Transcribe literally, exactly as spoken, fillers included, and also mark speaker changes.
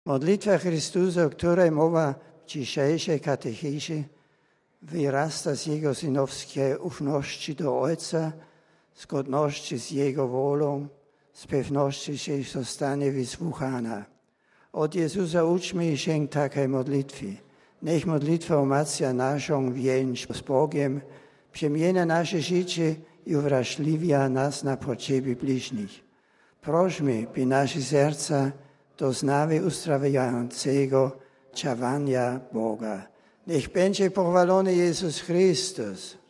Speaker 1: Modlitwa Chrystusa, o której mowa w dzisiejszej katechizie, wyrasta z Jego synowskiej ufności do Ojca, z godności z Jego wolą, z pewności, że zostanie wysłuchana. Od Jezusa uczmy się takiej modlitwy. Niech modlitwa umacnia naszą więź z Bogiem, przemienia nasze życie i uwrażliwia nas na potrzeby bliźnich. Prośmy, by nasze serca doznały uzdrawiającego działania Boga. Niech będzie pochwalony Jezus Chrystus.